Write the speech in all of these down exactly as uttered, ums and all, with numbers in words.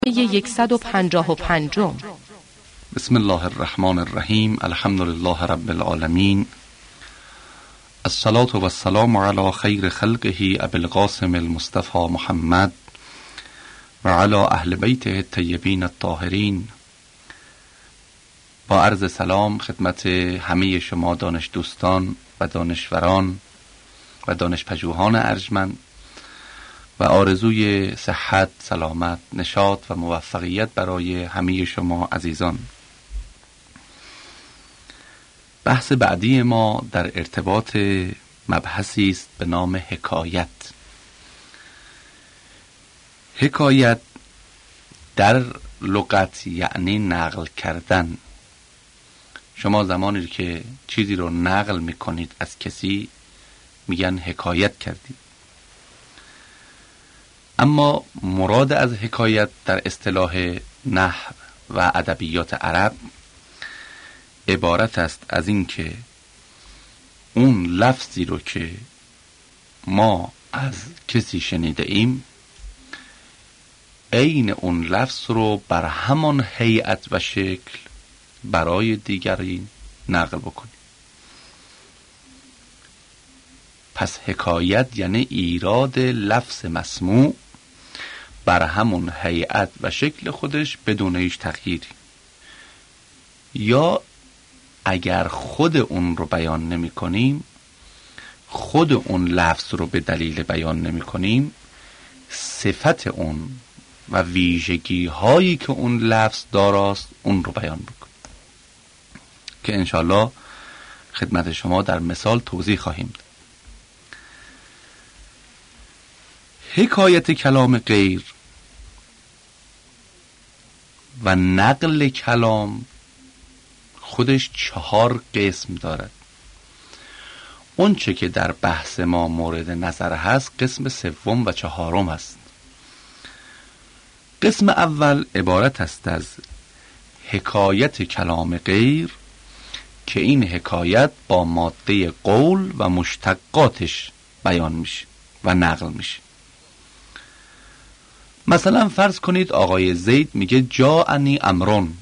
صد و پنجاه و پنج. بسم الله الرحمن الرحیم. الحمد لله رب العالمین. الصلاة و السلام علی خیر خلقه ابی القاسم المصطفى محمد و علی اهل بیته الطیبین الطاهرین. با عرض سلام خدمت همه شما دانش دوستان و دانشوران و دانش پژوهان ارجمند و آرزوی صحت، سلامت، نشاط و موفقیت برای همه شما عزیزان. بحث بعدی ما در ارتباط مبحثی است به نام حکایت. حکایت در لغت یعنی نقل کردن. شما زمانی که چیزی رو نقل میکنید از کسی میگن حکایت کردید. اما مراد از حکایت در اصطلاح نحو و ادبیات عرب عبارت است از این که اون لفظی رو که ما از کسی شنیده ایم عین اون لفظ رو بر همان هیئت و شکل برای دیگری نقل بکنیم. پس حکایت یعنی ایراد لفظ مسموع بر همون هیئت و شکل خودش بدون هیچ تغییری، یا اگر خود اون رو بیان نمی کنیم، خود اون لفظ رو به دلیل بیان نمی کنیم، صفت اون و ویژگی هایی که اون لفظ داراست اون رو بیان بکنیم که انشالله خدمت شما در مثال توضیح خواهیم داد. حکایت کلام غیر و نقل کلام خودش چهار قسم دارد. اون چه که در بحث ما مورد نظر هست قسم سوم و چهارم است. قسم اول عبارت است از حکایت کلام غیر که این حکایت با ماده قول و مشتقاتش بیان میشه و نقل میشه. مثلا فرض کنید آقای زید میگه جاءنی امرون،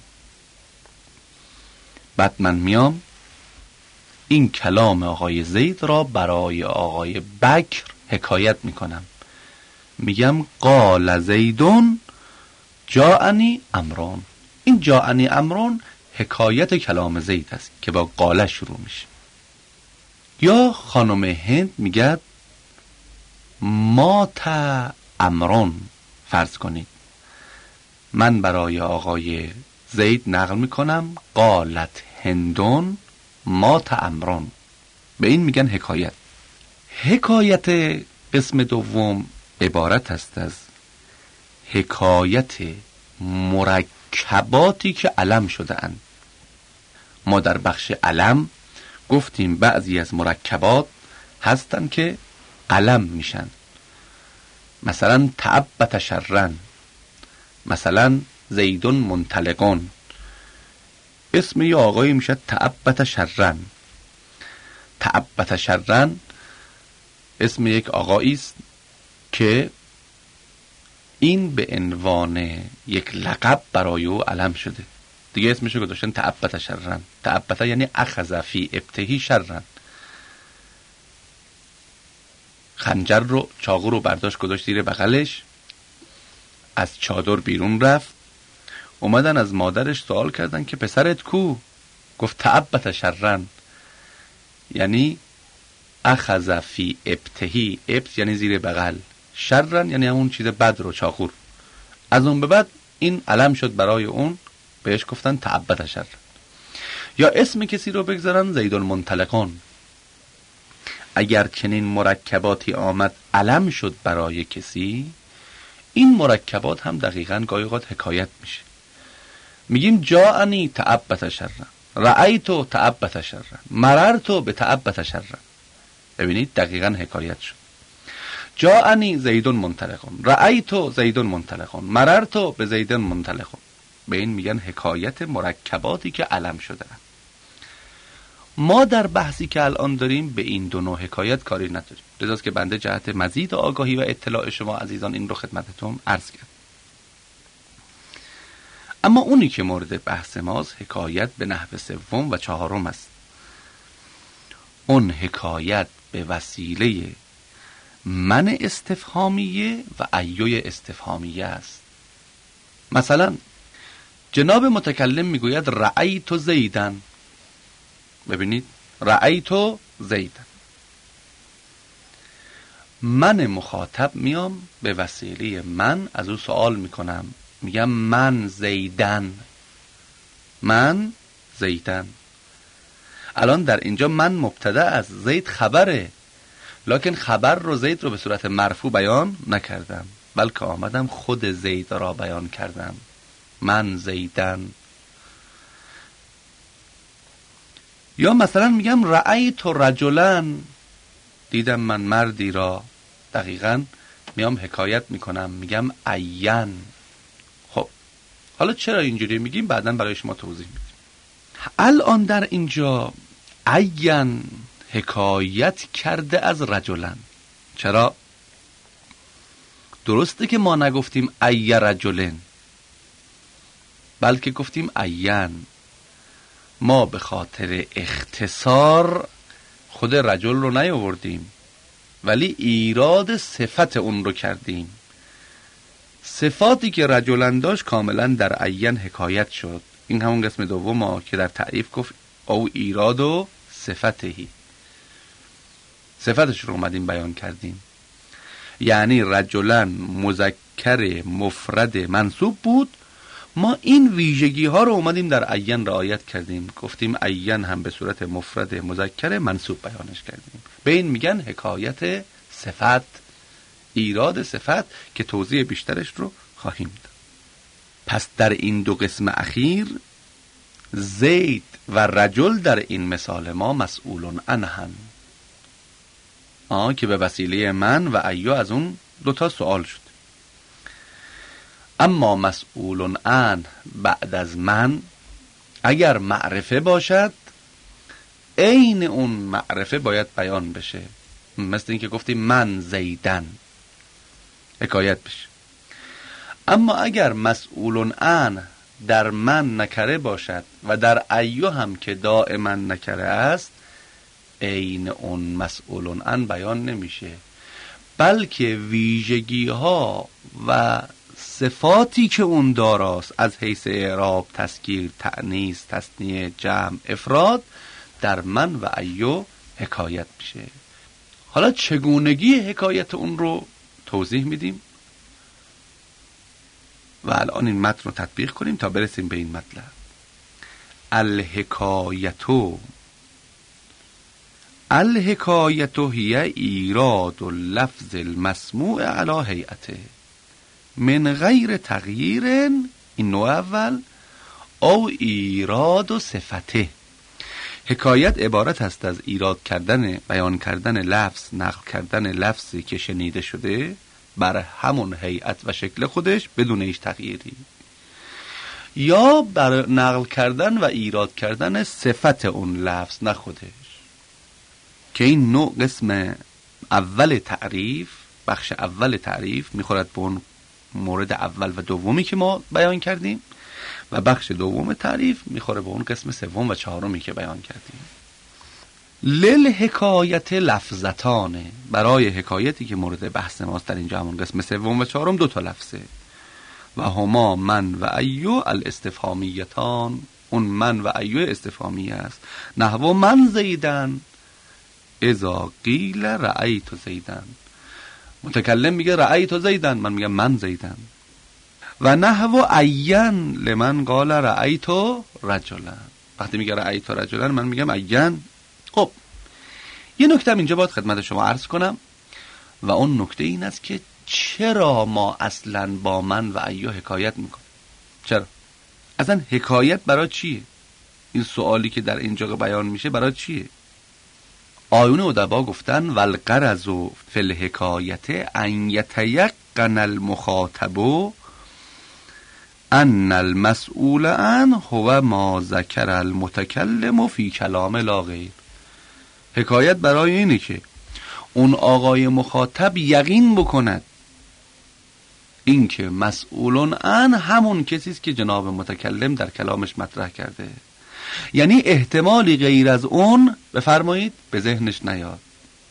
بعد من میام این کلام آقای زید را برای آقای بکر حکایت میکنم، میگم قال زیدون جاءنی امرون. این جاءنی امرون حکایت کلام زید است که با قاله شروع میشه. یا خانم هند میگه مات امرون. فرض کنید من برای آقای زید نقل میکنم قالت هندون مات امرون. به این میگن حکایت. حکایت قسم دوم عبارت است از حکایت مرکباتی که علم شده اند. ما در بخش علم گفتیم بعضی از مرکبات هستن که علم میشن. مثلا تعبت شرن، مثلا زیدون منطلقون. اسم یه آقایی میشه تعبت شرن. تعبت شرن اسم یک آقایی است که این به عنوان یک لقب برای او علم شده دیگه. اسمشو گذاشتن تعبت شرن. تعبت یعنی اخذ فی ابتهی شرن. خنجر رو، چاقو رو برداشت گذاشت زیر بغلش، از چادر بیرون رفت. اومدن از مادرش سوال کردن که پسرت کو؟ گفت تعبت شرن، یعنی اخذ فی ابتهی. ابت یعنی زیر بغل، شرن یعنی همون چیز بد رو، چاقو رو. از اون به بعد این علم شد برای اون، بهش گفتن تعبت شرن. یا اسم کسی رو بگذارن زیدون منطلقون. اگر چنین مرکباتی آمد علم شد برای کسی، این مرکبات هم دقیقاً گاهی اوقات حکایت میشه. میگیم جاءنی تعبت شرن، رأیتو تعبت شرن، مررتو به تعبت شرن. ببینید دقیقاً حکایت شد. جاءنی زیدون منطلقون، رأیتو زیدون منطلقون، مررتو به زیدون منطلقون. به این میگن حکایت مرکباتی که علم شده. ما در بحثی که الان داریم به این دو نوع حکایت کاری نداریم. لذاست که بنده جهت مزید آگاهی و اطلاع شما عزیزان این رو خدمتتون عرض کرد. اما اونی که مورد بحث ماست حکایت به نحو سوم و چهارم است. اون حکایت به وسیله من استفهامیه و ایوی استفهامیه است. مثلا جناب متکلم میگوید رأیت زیدن. ببینید، رأیت زیدن. من مخاطب میام به وسیله من از او سوال میکنم، میگم من زیدن، من زیدن. الان در اینجا من مبتدا از زید خبره، لکن خبر رو زید رو به صورت مرفوع بیان نکردم، بلکه آمدم خود زید را بیان کردم، من زیدن. یا مثلا میگم رأیت رجلا، دیدم من مردی را. دقیقاً میام حکایت میکنم، میگم عین. خب حالا چرا اینجوری میگیم بعداً برای شما توضیح میدیم. الان در اینجا عین حکایت کرده از رجلا. چرا؟ درسته که ما نگفتیم ای رجلن، بلکه گفتیم عین. ما به خاطر اختصار خود رجل رو نیاوردیم، ولی ایراد صفت اون رو کردیم. صفاتی که رجلن داشت کاملا در عین حکایت شد. این همون قسم دوم که در تعریف گفت او ایراد و صفتهی، صفتش رو اومدیم بیان کردیم. یعنی رجلن مذکر مفرد منصوب بود، ما این ویژگی ها رو اومدیم در عین رعایت کردیم، گفتیم عین هم به صورت مفرد مذکر منصوب بیانش کردیم. به این میگن حکایت صفت، ایراد صفت، که توضیح بیشترش رو خواهیم داد. پس در این دو قسم اخیر زید و رجل در این مثال ما مسئولون عنهن، آه که به وسیله من و ایو از اون دوتا سوال شد. اما مسئولون عن بعد از من اگر معرفه باشد، عین اون معرفه باید بیان بشه. مثل این که گفتیم من زیدن، حکایت بشه. اما اگر مسئولون عن در من نکره باشد و در ایو هم که دائما نکره است، عین اون مسئولون عن بیان نمیشه، بلکه ویژگی ها و صفاتی که اون داراست از حیث اعراب، تذکیر، تأنیث، تثنیه، جمع، افراد، در من و ایو حکایت میشه. حالا چگونگی حکایت اون رو توضیح میدیم و الان این متن رو تطبیق کنیم تا برسیم به این مطلب. الحکایتو الحکایتو هی ایراد اللفظ المسموع علی هیئته من غیر تغییر، این نوع اول، او ایراد و صفته. حکایت عبارت است از ایراد کردن، بیان کردن لفظ، نقل کردن لفظی که شنیده شده بر همون هیئت و شکل خودش بدون هیچ تغییری، یا بر نقل کردن و ایراد کردن صفت اون لفظ نه خودش. که این نوع قسم اول تعریف، بخش اول تعریف میخورد به اون مورد اول و دومی که ما بیان کردیم، و بخش دوم تعریف میخوره به اون قسم سوم و چهارمی که بیان کردیم. للحکایت لفظتانه، برای حکایتی که مورد بحث ماست در اینجا همون قسم سوم و چهارم دو تا لفظه. و هما من و ایو الاستفهامیتان، اون من و ایو استفهامی است. نحو من زیدن اذا قیل رأیت زیدن، متکلم میگه رأیت زیدن، من میگم من زیدن. و نحو عین لمن قال رأیت رجلا، وقتی میگه رأیت رجلا من میگم عین. خب یه نکته اینجا باید خدمت شما عرض کنم و اون نکته این است که چرا ما اصلا با من و ایو حکایت میکنیم؟ چرا؟ اصلا حکایت برای چیه؟ این سوالی که در اینجا بیان میشه برای چیه؟ آیون ادبا گفتن والغرض فی الحکایت ان یتیقن المخاطب ان المسئول عنه هو ما ذکر المتکلم فی کلام لا غیر. حکایت برای اینه که اون آقای مخاطب یقین بکند، این که مسئولون عن همون کسی است که جناب متکلم در کلامش مطرح کرده. یعنی احتمالی غیر از اون بفرمایید به ذهنش نیاد.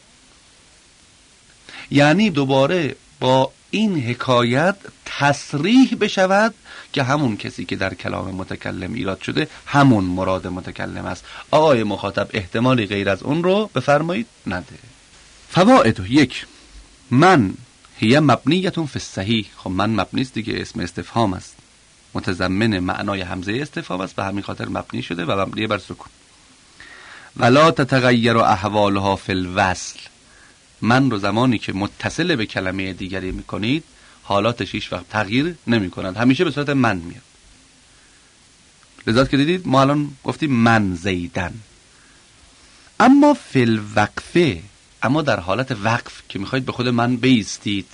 یعنی دوباره با این حکایت تصریح بشود که همون کسی که در کلام متکلم ایراد شده همون مراد متکلم است. آقای مخاطب احتمالی غیر از اون رو بفرمایید نده. فوائد: یک، من هی مبنیتون فی الصحیح. خب من مبنی است دیگه، اسم استفهام است، متضمن معنای همزه استفهام است، به همین خاطر مبنی شده و مبنی بر سکون. ولا تتغیر احوالها فی الوصل. من رو زمانی که متصل به کلمه دیگری میکنید حالاتش هیچ وقت تغییر نمی کند، همیشه به صورت من میاد. لذات که دیدید ما الان گفتیم من زیدن. اما فی الوقفه، اما در حالت وقف که میخواید به خود من بیستید،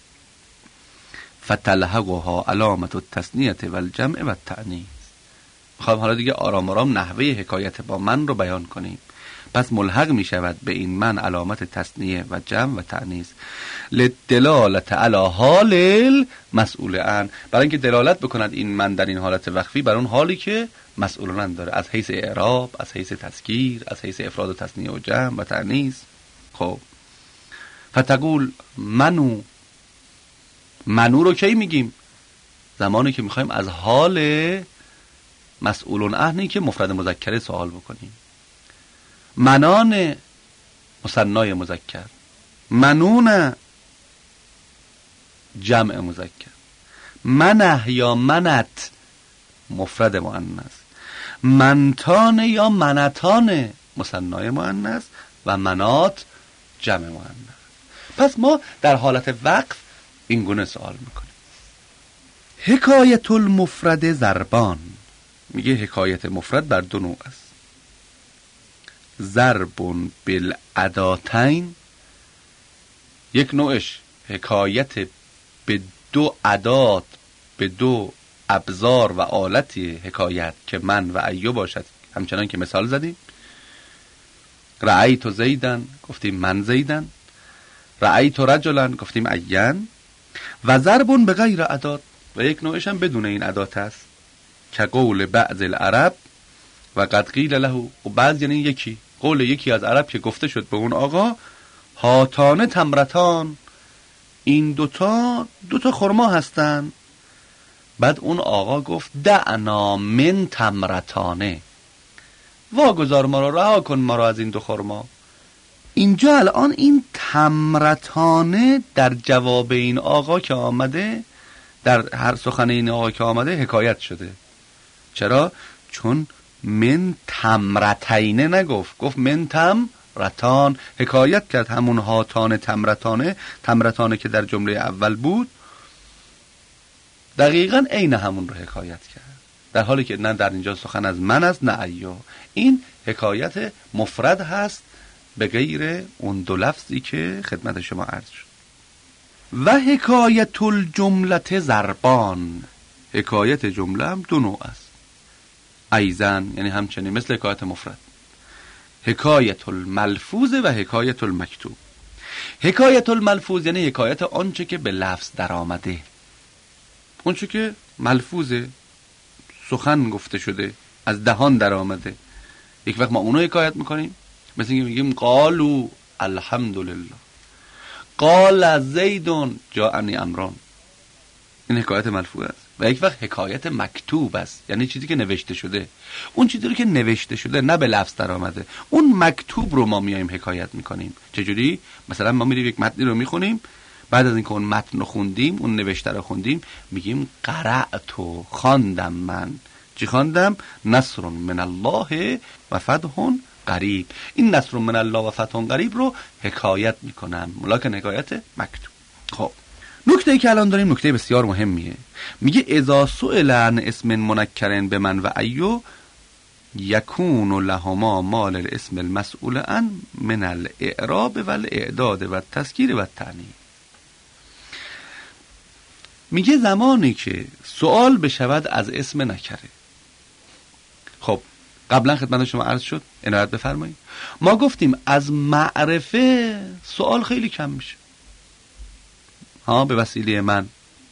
فتلحقها علامت التثنیه و الجمع و التأنیث. میخوایم حالا دیگه آرام آرام نحوه حکایت با من رو بیان کنیم. پس ملحق می شود به این من علامت تثنیه و جمع و تأنیث لدلالت علی حال المسئول عن، برای اینکه دلالت بکند این من در این حالت وقفی بر اون حالی که مسئول عن داره، از حیث اعراب، از حیث تذکیر، از حیث افراد و تثنیه و جمع و تأنیث. خب فتقول منو. منو رو کی میگیم؟ زمانی که میخوایم از حال مسئول عنی که مفرد مذکر سوال بکنیم. منان مثنای مذکر، منون جمع مذکر، منه یا منت مفرد مؤنث، منتان یا منتان مثنای مؤنث و منات جمع مؤنث. پس ما در حالت وقف این گونه سوال میکنیم. حکایت المفرد ضربان. میگه حکایت مفرد بر دو نوع است. ضرب بالاداتین، یک نوعش حکایت به دو ادات، به دو ابزار و آلتی حکایت که من و ایو باشد، همچنان که مثال زدیم. رأیت زیدن، گفتیم من زیدن. رأیت رجلا، گفتیم عین. و ضرب به غیر ادات، و یک نوعش هم بدون این ادات است که قول بعض العرب و قد قیل له. و بعض یعنی یکی، قول یکی از عرب که گفته شد به اون آقا هاتان تمرتان، این دوتا دوتا خرما هستن. بعد اون آقا گفت دعنا من تمرتانه، واگذار ما را، رها کن ما را از این دو خرما. اینجا الان این تمرتانه در جواب این آقا که آمده، در هر سخن این آقا که آمده حکایت شده. چرا؟ چون من تمرتینه نگفت، گفت من تمرتان، حکایت کرد همون هاتان تمرتانه. تمرتانه که در جمله اول بود دقیقاً عین همون رو حکایت کرد، در حالی که نه در اینجا سخن از من است نه ایو. این حکایت مفرد هست به غیر اون دو لفظی که خدمت شما عرض شد. و حکایت الجمله ضربان، حکایت جمله هم دو نوع است. ایزن یعنی همچنین مثل حکایت مفرد، حکایت الملفوظ و حکایت المکتوب. حکایت الملفوظ یعنی حکایت آنچه که به لفظ در آمده، اونچه که ملفوظه، سخن گفته شده، از دهان در آمده. یک وقت ما اونو حکایت میکنیم، مثل اینکه میگیم قالو الحمدلله، قال زیدون جاءنی امران، این حکایت ملفوظ است. و یک وقت حکایت مکتوب است، یعنی چیزی که نوشته شده. اون چیزی رو که نوشته شده نه به لفظ در آمده، اون مکتوب رو ما میایم حکایت میکنیم. چجوری؟ مثلا ما میریم یک متنی رو میخونیم، بعد از اینکه اون متن رو خوندیم، اون نوشته رو خوندیم، میگیم قرأتو، خواندم من. چی خواندم؟ نصر من الله و فتح قریب. این نصر من الله و فتح قریب رو حکایت میکنم، ملاکن حکایت مکتوب. خب نکته که الان داریم نکته بسیار مهمیه. میگه اذا سئل عن اسم منکرن به من و ایو یکون لهما مال الاسم المسئول عن من الاعراب و الاعداد و التذکیر و التأنیث. میگه زمانی که سوال بشود از اسم نکره. خب قبلا خدمت شما عرض شد، عنایت بفرمایید، ما گفتیم از معرفه سوال خیلی کم میشه، ها، به وسیله من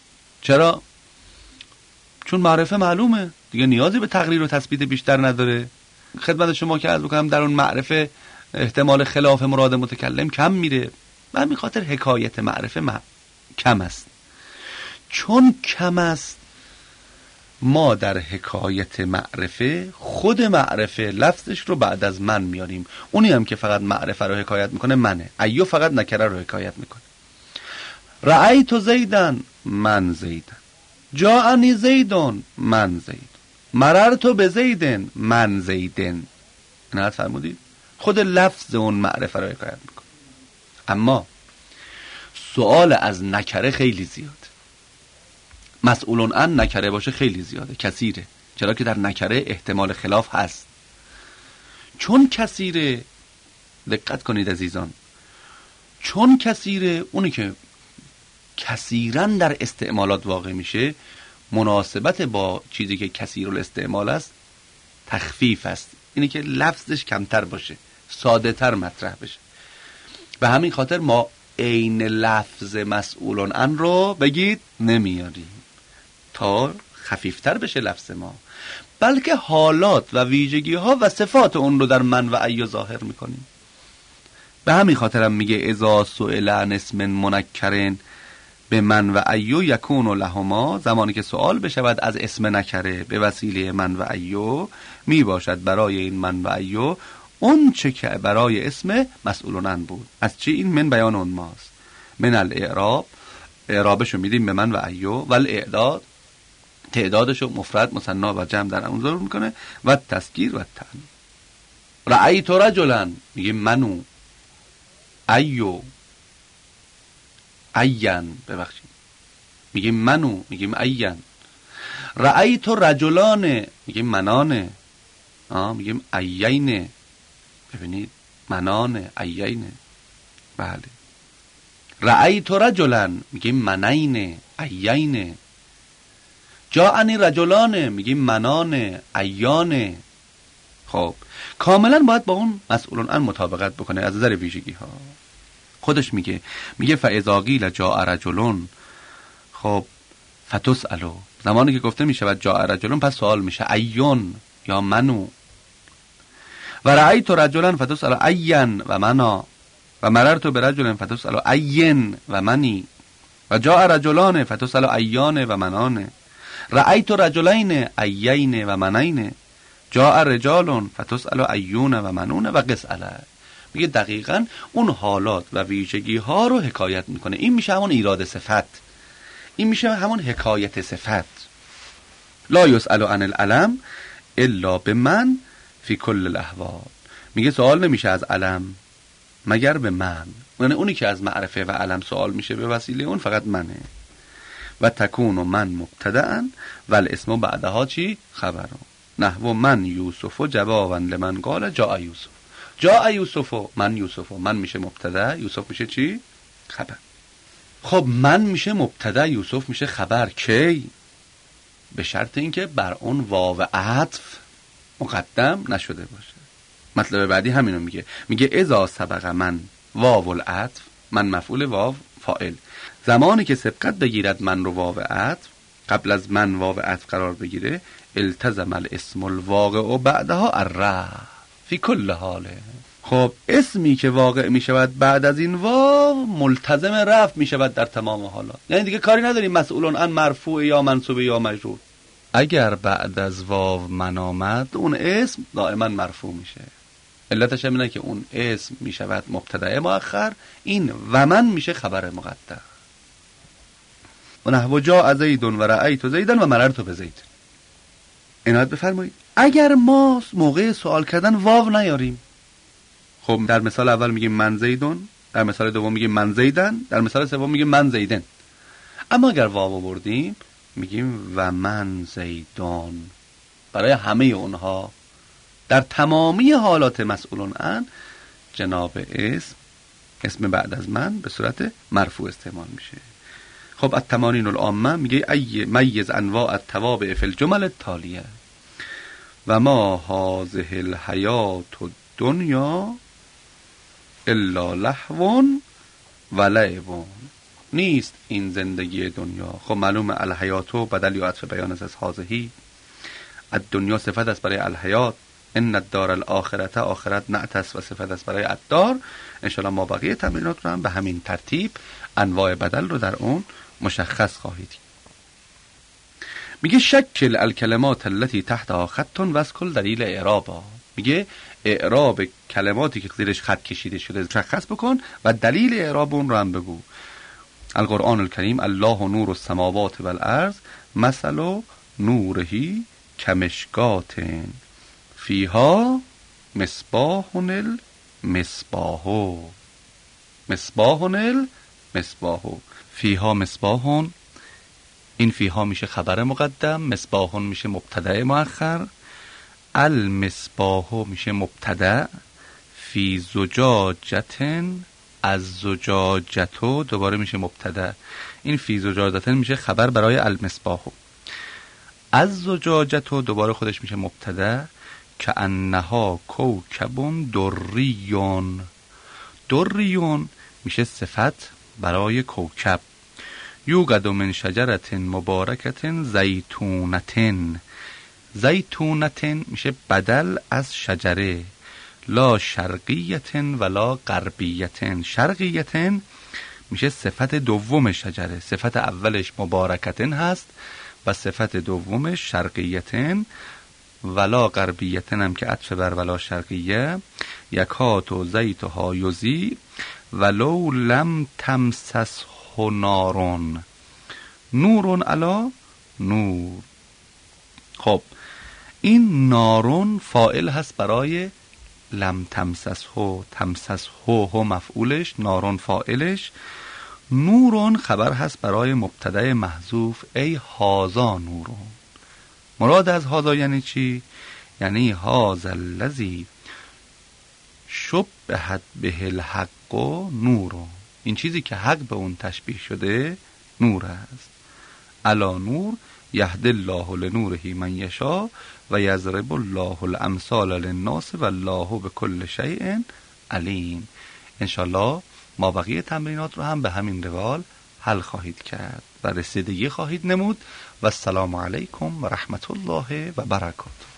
چرا؟ چون معرفه معلومه دیگه، نیازی به تقریر و تثبیت بیشتر نداره. خدمت شما که عرض بکنم در اون معرفه احتمال خلاف مراد متکلم کم میره. به همین خاطر حکایت معرفه م... کم است. چون کم است ما در حکایت معرفه خود معرفه لفظش رو بعد از من میاریم. اونی هم که فقط معرفه رو حکایت میکنه منه. ایو فقط نکره رو حکایت میکنه. رأیت زیدن، من زیدن. جاءنی زیدون، من زید. مررت بزیدن، من زیدن. عنایت فرمودید؟ خود لفظ اون معرفه رو حکایت میکنه. اما سوال از نکره خیلی زیاد. مسئولون عن نکره باشه خیلی زیاده، کثیره. چرا که در نکره احتمال خلاف هست. چون کثیره، دقت کنید عزیزان، چون کثیره، اونی که کثیراً در استعمالات واقع میشه، مناسبت با چیزی که کثیر الاستعمال است تخفیف است. اینی که لفظش کمتر باشه، ساده تر مطرح بشه. به همین خاطر ما عین لفظ مسئولون عن رو بگید نمیاریم تا خفیفتر بشه لفظ ما، بلکه حالات و ویژگی ها و صفات اون رو در من و ایو ظاهر میکنیم. به همین خاطرم میگه اذا سئل عن اسم منکرن به من و ایو یکون لهما، زمانی که سوال بشود از اسم نکره به وسیله من و ایو، می باشد برای این من و ایو اون چه که برای اسم مسئولون عن بود. از چی؟ این من بیان اون ماست. من الاعراب، اعرابشو میدیم به من و ایو، و الاعداد، تعدادشو مفرد مثنی و جمع در اون ظهور میکنه، و تذکیر و تأنیث. رأیت رجلا، میگیم منو، ایو، این، ببخشید میگیم منو، میگیم این. رأیت رجلان، میگیم منانه، آه میگیم ایینه. ببینید منانه، ایینه. بله. رأیت رجلا، میگیم منینه، ایینه. جاءنی رجلانه، میگیم منانه، ایانه. خب کاملا باید با اون مسئولون عن مطابقت بکنه از نظر ویژگی ها. خودش میگه میگه فاذا قیل جاء رجلون، خب فتسألو، زمانی که گفته میشود جاء رجلون پس سوال میشه ایون یا منو. و رأیت رجلا فتسأل این و منا، و مررت برجل فتسأل این و منی، و جاء رجلان فتسأل ایان و منانه. رأیت رجلین ایین و منین، جاء رجال فتسأل ایون و منون و قس علی. میگه دقیقاً اون حالات و ویژگی ها رو حکایت میکنه. این میشه همون ایراد صفت، این میشه همون حکایت صفت. لا یسأل عن العلم الا بمن فی کل الاحوال. میگه سوال نمیشه از علم مگر به من، یعنی اونی که از معرفه و علم سوال میشه به وسیله اون فقط منه. و تکون من مبتدأ و الاسم بعدها چی؟ خبر. نحو من یوسف جوابا لمن قال جاء یوسف. جاء یوسف، من یوسف، من میشه مبتدا، یوسف میشه چی؟ خبر. خب من میشه مبتدا، یوسف میشه خبر. کی؟ به شرط اینکه بر اون واو عطف مقدم نشده باشه. مطلب بعدی همینو میگه، میگه اذا سبق من واو العطف، من مفعول واو فاعل، زمانی که سبقت بگیرد من رو واو عطف، قبل از من واو عطف قرار بگیره، التزم الاسم الواقع و بعدها الرفع فی کل حاله. خب اسمی که واقع می شود بعد از این واو ملتزم رفع می شود در تمام حالات. یعنی دیگه کاری نداریم مسئولون عن مرفوع یا منصوب یا مجرور. اگر بعد از واو من آمد اون اسم دائما مرفوع میشه. علتش اینه که اون اسم می شود مبتدا مؤخر، این و من میشه خبر مقدم. و نحو جاء زید و رأیت زیدا و مررت بزید. عنایت بفرمایید اگر ما موقع سوال کردن واو نیاریم، خب در مثال اول میگیم من زیدون، در مثال دوم میگیم من زیدن، در مثال سوم میگیم من زیدن. اما اگر واو آوردیم میگیم و من زیدان. برای همه اونها در تمامی حالات مسئولون عن جناب اسم اسم بعد از من به صورت مرفوع استعمال میشه. خب التمارین العامه میگه ای میز انواع التوابع فی الجمل التالیه و ما هذه الحیات الدنیا الا لهو و لعب. نیست این زندگی دنیا. خب معلوم الحیاتو بدل یا عطف بیان از هازهی، الدنیا صفت است برای الحیات، ان الدار الاخرته آخرت نعت است و صفت است برای الدار. انشاءالله ما بقیه تمرینات رو هم به همین ترتیب انواع بدل رو در اون مشخص خواهید. میگه شکل الکلمات التي تحتها خط واسکل دلیل اعرابا. میگه اعراب کلماتی که زیرش خط کشیده شده مشخص بکن و دلیل اعراب اون رو هم بگو. القرآن الکریم الله نور السماوات والارض مثل نوره کمشکات فیها مصباح المصباح مصباح المصباح فیها مصباح. این فیها میشه خبر مقدم، مصباح میشه مبتدا مؤخر، المصباح میشه مبتدا، فی زجاجتن از زجاجتو دوباره میشه مبتدا، این فی زجاجتن میشه خبر برای المصباح، از زجاجتو دوباره خودش میشه مبتدا، که انها کوکب دریون، دریون میشه صفت برای کوکب. یوقد من شجرت مبارکت زیتونتن، زیتونتن میشه بدل از شجره، لا شرقیتن ولا غربیتن، شرقیتن میشه صفت دوم شجره، صفت اولش مبارکتن هست و صفت دومش شرقیتن، ولا غربیتن هم که عطف بر ولا شرقیه، یکاتو زیتها یزی ولو لم تمسسه نارون، نورون علا نور. خب این نارون فاعل هست برای لم تمسسه، تمسسه هو مفعولش، نارون فاعلش، نورون خبر هست برای مبتدای محذوف ای هازا نورون. مراد از هازا یعنی چی؟ یعنی هازا الذی شبهت به الحق نورون، این چیزی که حق به اون تشبیه شده نور است. الا نور یهد الله لنوره من یشاء و یضرب الله الامثال للناس والله بكل شیء علیم. انشالله ما بقیه تمرینات رو هم به همین روال حل خواهید کرد و رسیدگی خواهید نمود. و السلام علیکم و رحمت الله و برکاته.